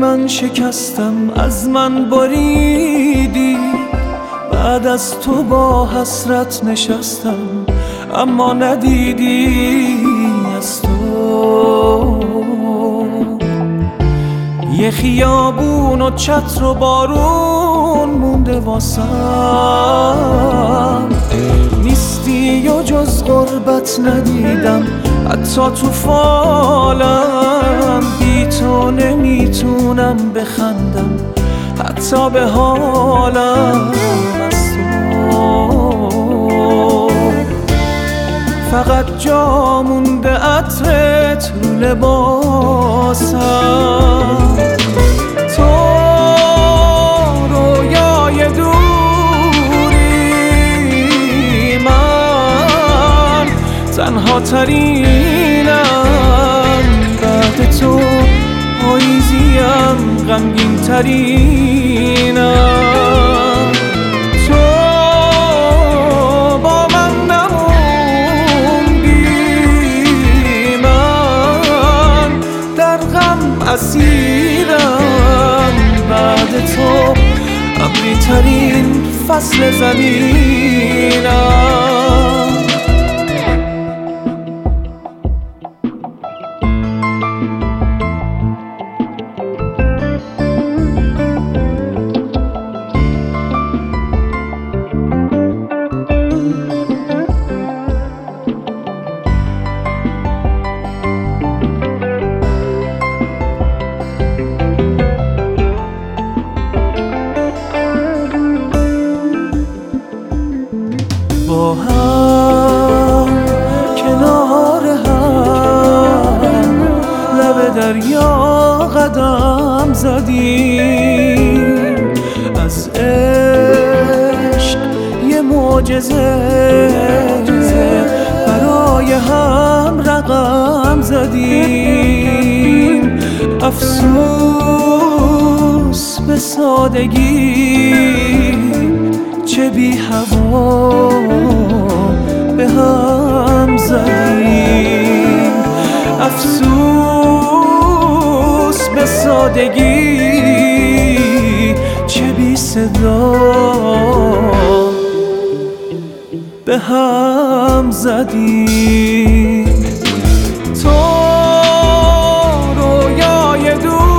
من شکستم، از من بریدی. بعد از تو با حسرت نشستم، اما ندیدی از تو. یه خیابون و چتر و بارون مونده واسم، نیستی و جز غربت ندیدم حتی تو فالم. بی تو نمیتونم بخندم حتی به حالم. از تو فقط جا مونده عطرت رو لباسم. تو رویای دوری، من تنها ترینم. بعد تو پاییزیم، غمگین ترینم. تو با من نموندی، من در غم اسیرم. بعد تو ابری ترین فصل زمینم. با هم کنار هم لب دریا قدم زدیم. از عشق یه معجزه برای هم رقم زدیم. افسوس به سادگی چه بی هوا به هم زدیم. افسوس به سادگی چه بی صدا به هم زدیم. تو رویای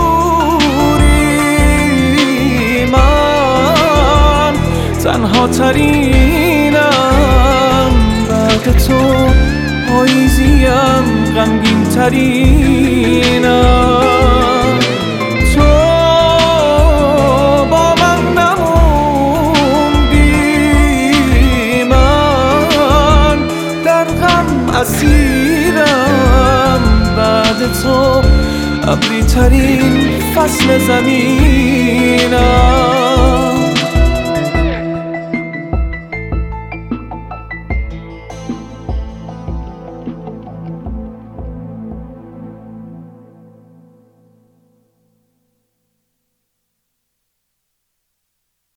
دوری، من تنها ترینم. بعد تو پاییزیم، غمگین ترینم. تو با من نموندی، من در غم اسیرم. بعد تو ابری ترین فصل زمینم.